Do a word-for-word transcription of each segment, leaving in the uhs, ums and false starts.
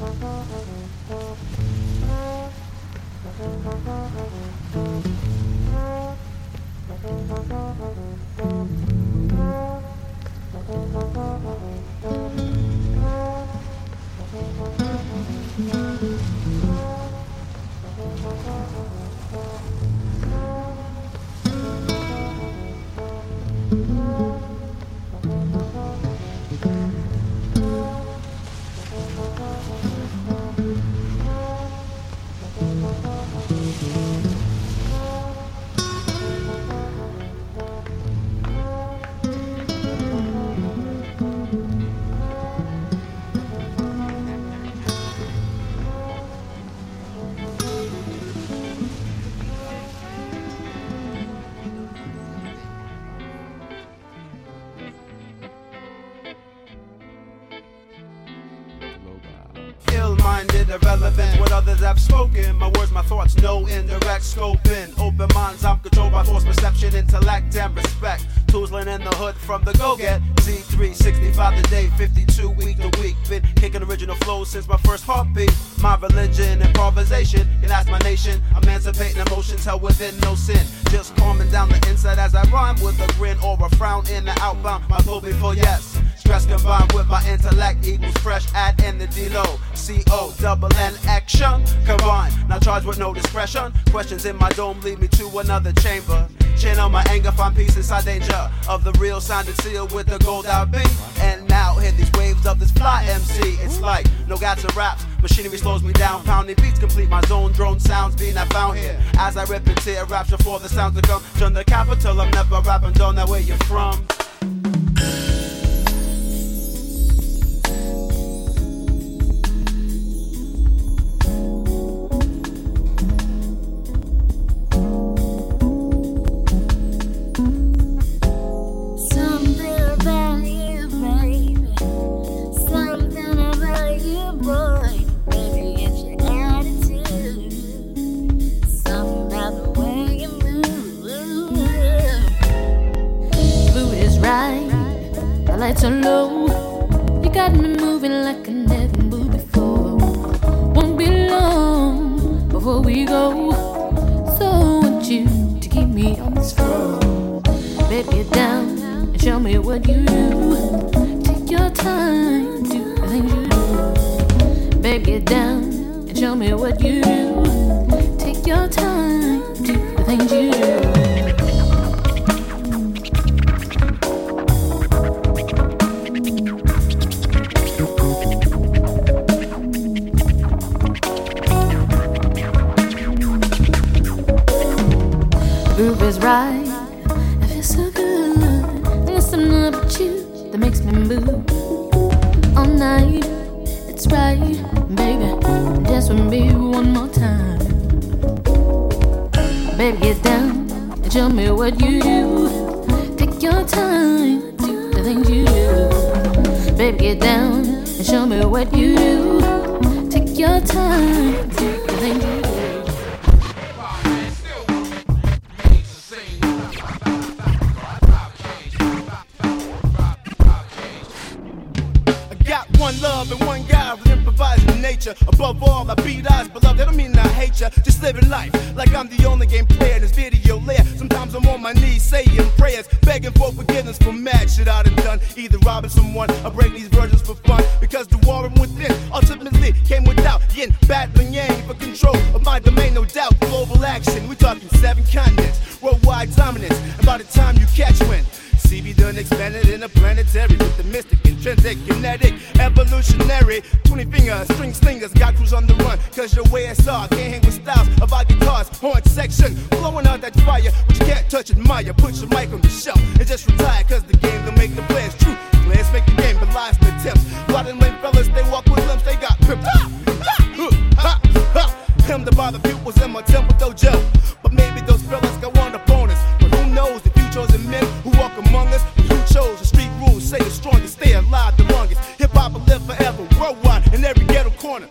Ill-minded, irrelevant, what others have spoken. My words, my thoughts, no indirect scoping. Open minds, I'm controlled by force, perception, intellect, and respect. Toozling in the hood from the go-get. Z three sixty-five a day, fifty-two week to week. Been kicking original flows since my first heartbeat. My religion, improvisation, can ask my nation. Emancipating emotions held within no sin. Just calming down the inside as I rhyme with a grin or a frown in the outbound. My flow before yes. Stress combined with my intellect equals fresh, add in the D-Lo. C O double N action combine. Now charged with no discretion. Questions in my dome lead me to another chamber. Channel my anger, find peace inside danger of the real sounded seal with the gold I be. And now hit these waves of this fly M C. It's like no gats and raps. Machinery slows me down, pounding beats complete my zone. Drone sounds being I found here. As I rip and tear raps before the sounds to come. Turn the capital, I'm never rapping, don't know where you're from. Lights are low, you got me moving like I never moved before. Won't be long before we go, so I want you to keep me on this floor. Baby, get down and show me what you do. Take your time, do the things you do. Baby, get down and show me what you do. Take your time, do the things you do. Groove is right, I feel so good. And there's something about you that makes me move all night. It's right, baby, dance with me one more time. Baby, get down and show me what you do. Take your time, do the things you do. Baby, get down and show me what you do. Take your time, do the things you do. One love and one guy with improvising nature. Above all, I beat eyes, beloved. That don't mean I hate ya. Just living life like I'm the only game player in this video layer. Sometimes I'm on my knees saying prayers, begging for forgiveness for mad shit I done done. Either robbing someone or breaking these virgins for fun. Because the war within ultimately came without yin, battling yang for control of my domain. No doubt, global action. We talking seven continents, worldwide dominance. And by the time you catch wind, C B done expanded in a planetary with the mystic, intrinsic, kinetic, evolutionary. Twenty finger string slingers got crews on the run. Cause your way is all can't hang with styles of our guitars, horn section, blowing out that fire, but you can't touch, admire. Put your mic on the shelf and just retire. Cause the game don't make the players true. Players make the game, but lies the tips. Lot of lame fellas, they walk with limbs, they got pimped. Ha! Ha! Ha! Ha! Him to buy the pupils in my temple dojo. But maybe those fellas got one opponents. But who knows if you chosen men who walk among us? Who chose the street rules? Say the strongest, stay alive the longest. Hip hop will live forever, worldwide, in every ghetto corner.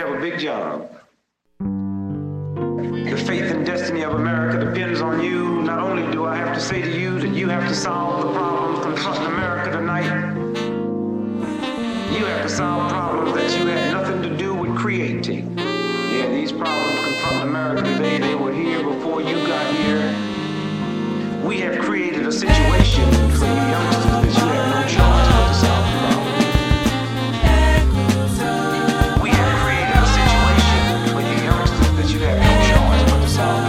have a big job. The faith and destiny of America depends on you. Not only do I have to say to you that you have to solve the problems confronting America tonight, you have to solve problems that you had nothing to do with creating. Yeah, these problems confronting America today, they were here before you got here. We have created a situation for you youngsters that you have no choice but to solve the problem. We have created a situation for you youngsters that you have no choice but to solve the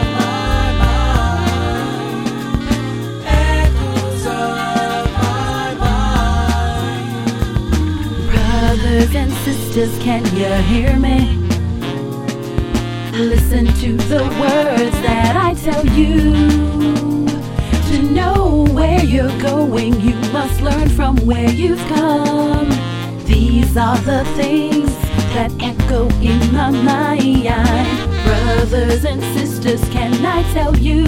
problem. Brothers and sisters, can you hear me? Listen to the words that I tell you. To know where you're going, you must learn from where you've come. These are the things that echo in my mind. Brothers and sisters, can I tell you?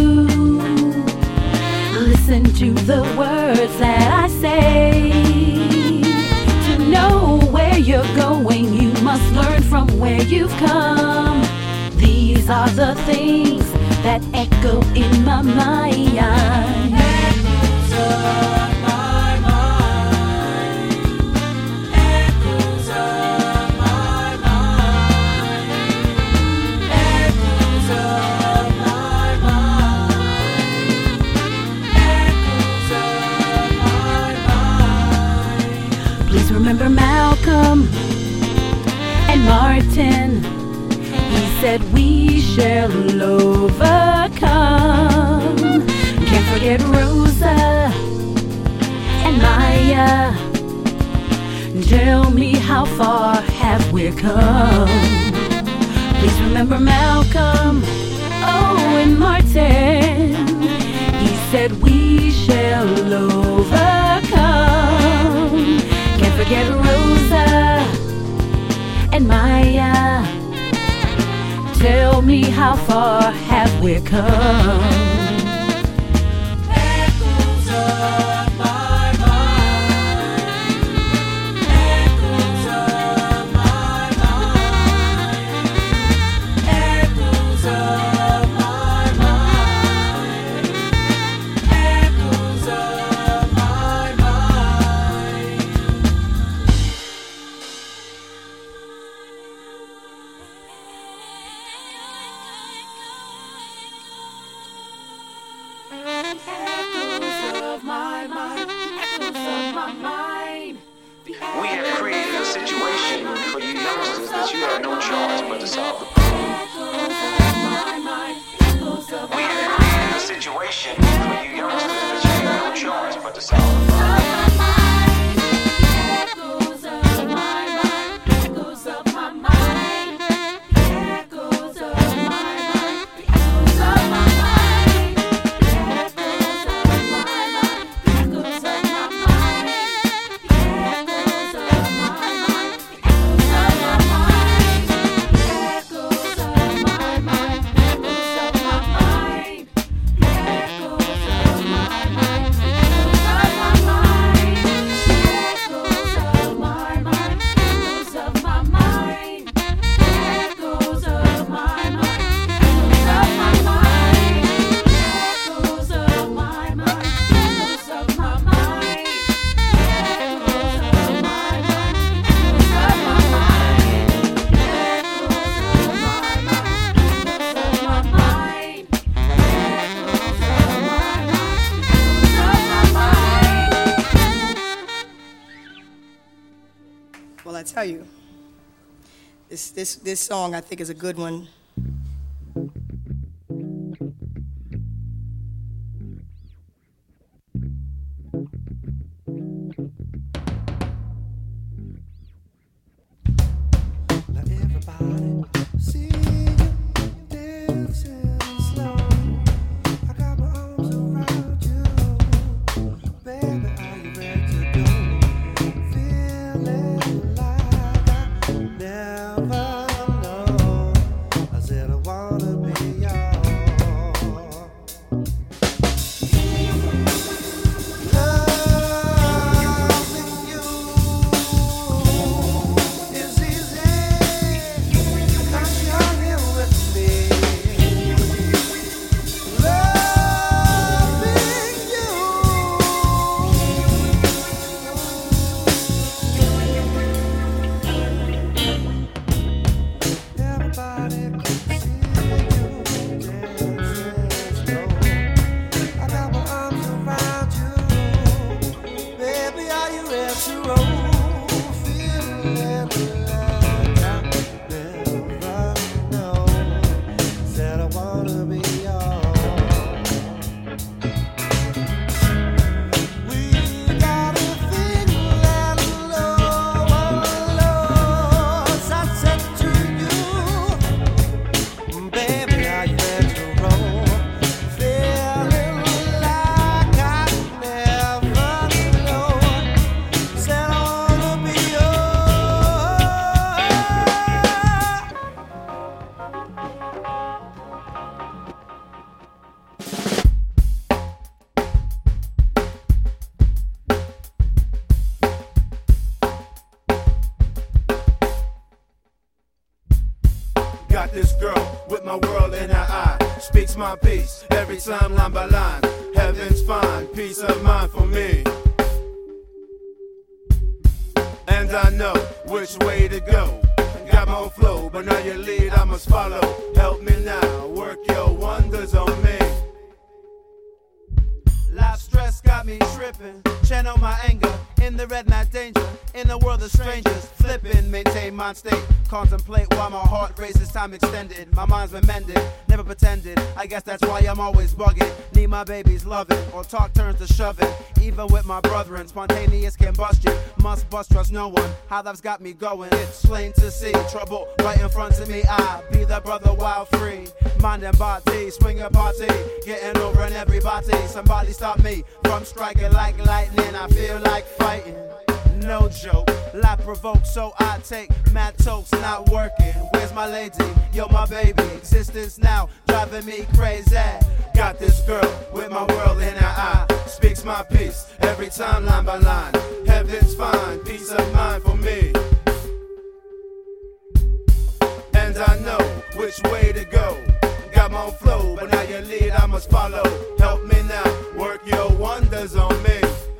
Listen to the words that I say. To know where you're going, you must learn from where you've come. These are the things that echo in my mind. Echoes of my mind. Echoes of my mind. Echoes of my mind. Echoes of my mind. Please remember Malcolm and Martin. He said we shall overcome. Can't forget Rosa and Maya. Tell me, how far have we come? Please remember Malcolm, oh, and Martin. He said we shall overcome. Can't forget Rosa and Maya. Tell me, how far have we come? Echoes of my mind. Echoes of my mind. Echoes of my mind. Echoes of my mind. We have created a situation for you youngsters that you have no choice but to solve the problem. We have created a situation for you youngsters that you have no choice but to solve the problem. Echoes of my mind, echoes of my mind, echoes of my mind, echoes of my mind, echoes of my mind, echoes of my mind. Well, I tell you, this this this song I think is a good one. Now everybody see you dancing slow. I got my arms around you, baby. Are you ready to go? Feeling like I never know. my world in her eye. Speaks my peace every time line by line. Heaven's fine, peace of mind for me. And I know which way to go. Got my own flow, but now your lead I must follow. Help me now, work your wonders on me. Life stress got me tripping. Channel my anger in the red, not danger. In a world of strangers, flipping, maintain mind state. Contemplate while my heart races, time extended. My mind's been mended, never pretended. I guess that's why I'm always bugging. Need my baby's loving, or talk turns to shoving. Even with my brethren, spontaneous combustion. Must bust, trust no one. How life's got me going, it's plain to see. Trouble right in front of me, I be the brother wild free. Mind and body, swing a party. Getting over on everybody. Somebody stop me from striking like lightning. I feel like fighting. No joke, life provokes, so I take mad tokes, not working. Where's my lady? Yo, my baby, existence now driving me crazy. Got this girl with my world in her eye. Speaks my peace every time line by line. Heaven's fine, peace of mind for me. And I know which way to go. Got my own flow, but now your lead I must follow. Help me now, work your wonders on me.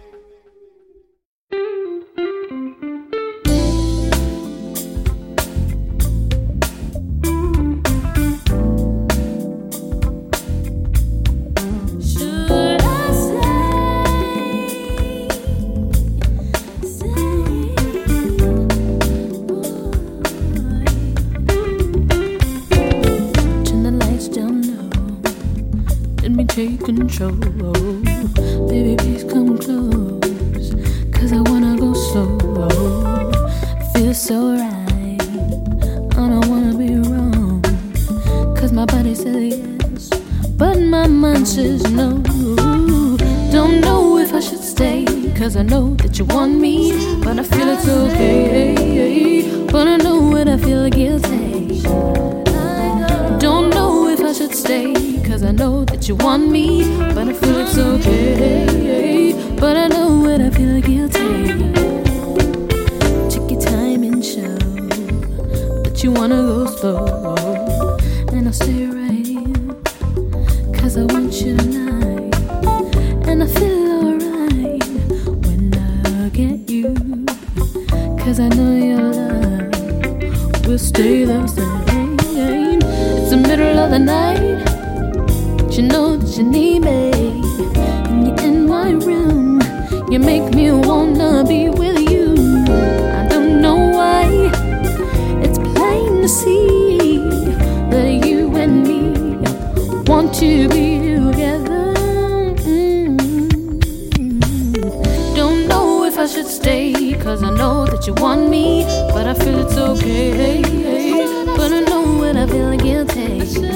Take control, baby, please come close, cause I wanna go slow. Feels so right, I don't wanna be wrong, cause my body says yes, but my mind says no. Don't know if I should stay, cause I know that you want me, but I feel it's okay, but I know when I feel guilty. Don't know if I should stay, cause I know that you want me, but I feel it's okay, but I know when I feel guilty. Take your time and show that you wanna go slow, and I'll stay right here, cause I want you tonight, and I feel alright when I get you, cause I know your love will stay the same. It's the middle of the night, you know that you need me, and you're in my room. You make me wanna be with you. I don't know why, it's plain to see that you and me want to be together. Mm-hmm. Don't know if I should stay, cause I know that you want me, but I feel it's okay, but I know when I feel guilty.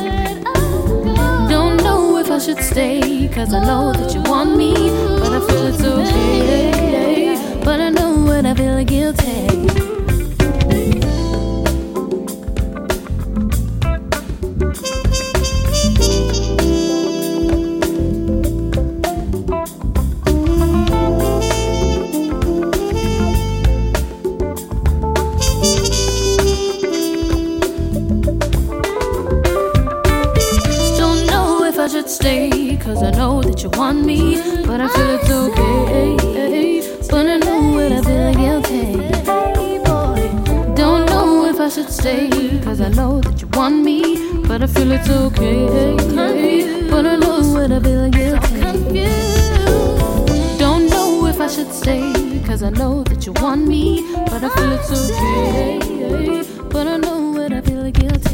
I should stay, cause I know that you want me, but I feel it's okay, but I know when I feel guilty. Stay, cause I know that you want me, but I feel it's okay, but I know when I feel guilty. Don't know if I should stay, cause I know that you want me, but I feel it's okay, but I know when I feel guilty. Don't know if I should stay, cause I know that you want me, but I feel it's okay, but I know when I feel guilty.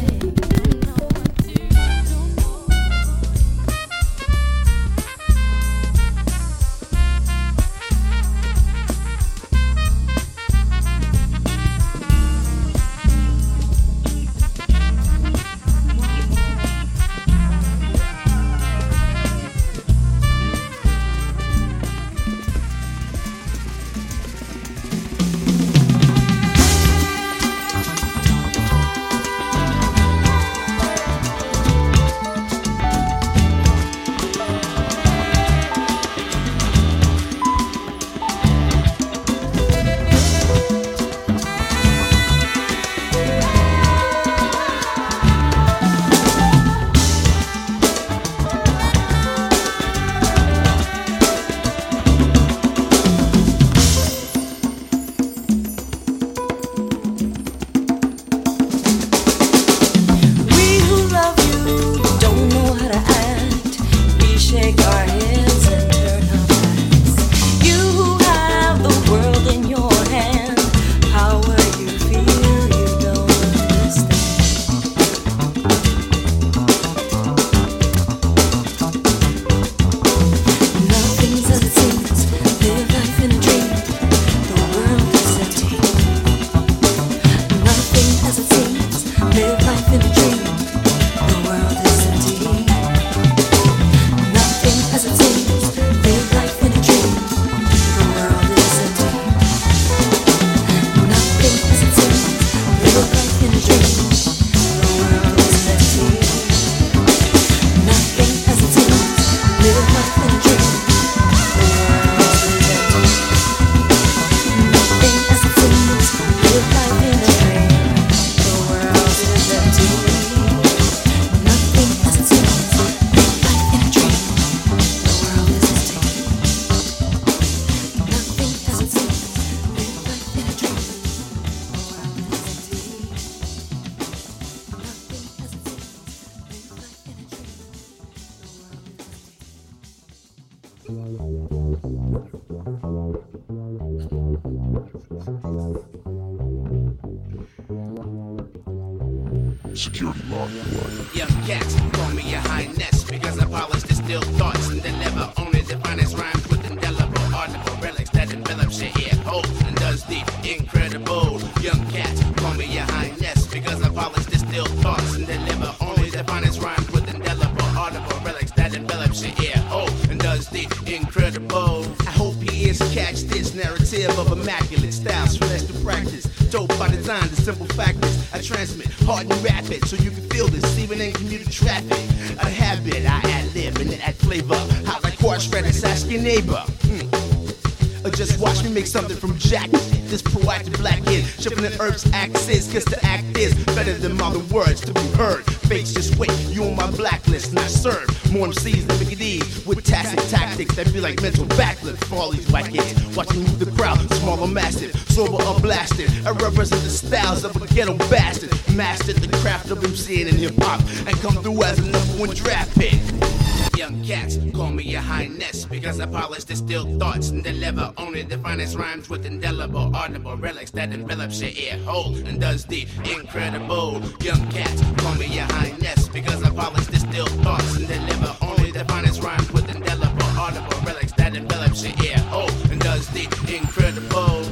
Security lock. Young cats call me your highness because I polish distilled thoughts and deliver only the finest rhymes with indelible article relics that envelops your ear holes and does the incredible. Young cats call me your highness because I polish distilled thoughts and deliver only the finest rhymes with indelible article relics that envelops your ear hole and does the incredible. I hope your ears catch this narrative of immaculate styles finesse to practice. Dope by design, the simple fact is I transmit hard and rapid so you can feel this even in commuter traffic. A habit, I ad-lib and add flavor. Hot like horseradish, ask your neighbor. Mm. Or just watch me make something from jack. This proactive black kid, shipping in herbs, axes, cause the act is better than modern words to be heard. Fakes just wait, you on my blacklist, not served. More M Cs than Big D with tacit tactics that be like mental backflips for all these white kids. Watching move the crowd, small or massive, sober or blasted. I represent the styles of a ghetto bastard. Mastered the craft of MCing and hip hop and come through as a number one draft pick. Young cats call me your highness because I polish distilled thoughts and deliver only the finest rhymes with indelible audible relics that envelops your ear hole and does the incredible. Young cats call me your highness because I polish distilled thoughts and deliver only the finest rhymes with indelible audible relics that envelops your ear hole and does the incredible.